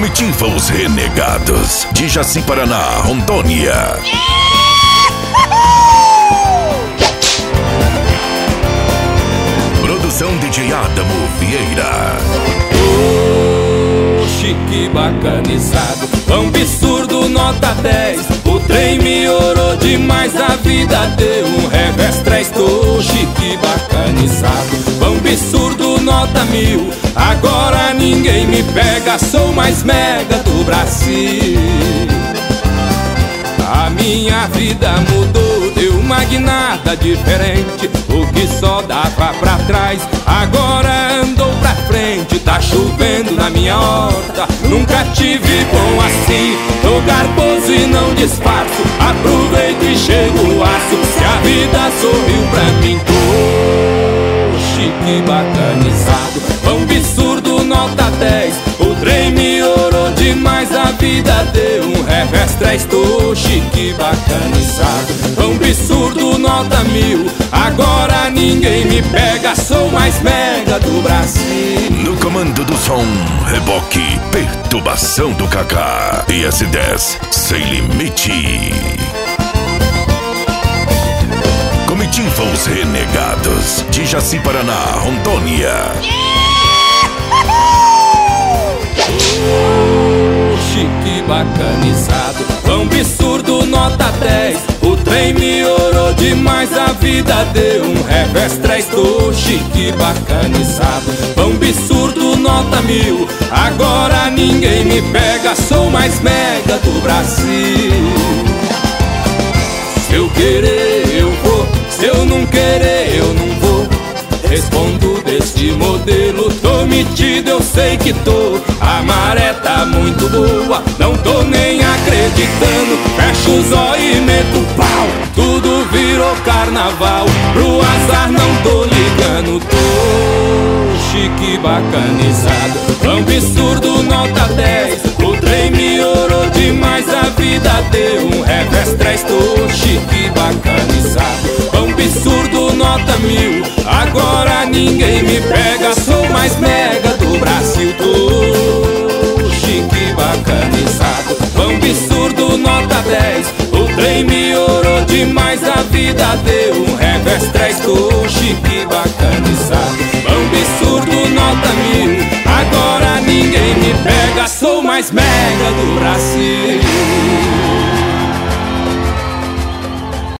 Comitiva Os Renegados, de Jaci, Paraná, Rondônia. Produção DJ Adamo Vieira. Chique bacanizado, absurdo, nota 10. O trem me orou demais, a vida deu um revés. Tô chique bacanizado, absurdo, nota 1000. Agora ninguém me pega, sou mais mega do Brasil. A minha vida mudou, deu uma guinada diferente. O que só dava pra trás, agora andou pra frente. Tá chovendo na minha horta, nunca tive bom assim. Tô garboso e não disfarço, aproveito e chego o aço. Se a vida sorriu pra mim, tô chique bacanizado, absurdo, nota 10. O trem me orou demais, a vida deu um revés. Tô chique bacanizado, absurdo, nota 1000. Agora ninguém me pega, sou mais mega do Brasil. No comando do som, reboque, perturbação do Kaká. IS-10, sem limite. Comitiva Os Renegados, de Jaci, Paraná, Rondônia. Chique bacanizado, absurdo, nota 10. O trem me orou demais, a vida deu um revés. Tô chique bacanizado, absurdo, nota 1000. Agora ninguém me pega, sou mais mega do Brasil. Se eu querer eu vou, se eu não querer eu não vou. Respondo desse modelo, tô metido, eu sei que tô. A maré tá muito boa, não tô nem acreditando. Fecho os olhos e meto pau, tudo virou carnaval. Pro azar não tô ligando, tô chique bacanizado, absurdo, nota 10. O trem me orou demais, a vida deu um revés. Tô chique bacanizado, absurdo, nota 1000. Agora ninguém me pega, sou mais mega do Brasil. Tô chique bacanizado, absurdo, nota 10. O trem me orou demais, a vida deu um revés. Tô chique bacanizado, absurdo, nota 1000. Agora ninguém me pega, sou mais mega do Brasil.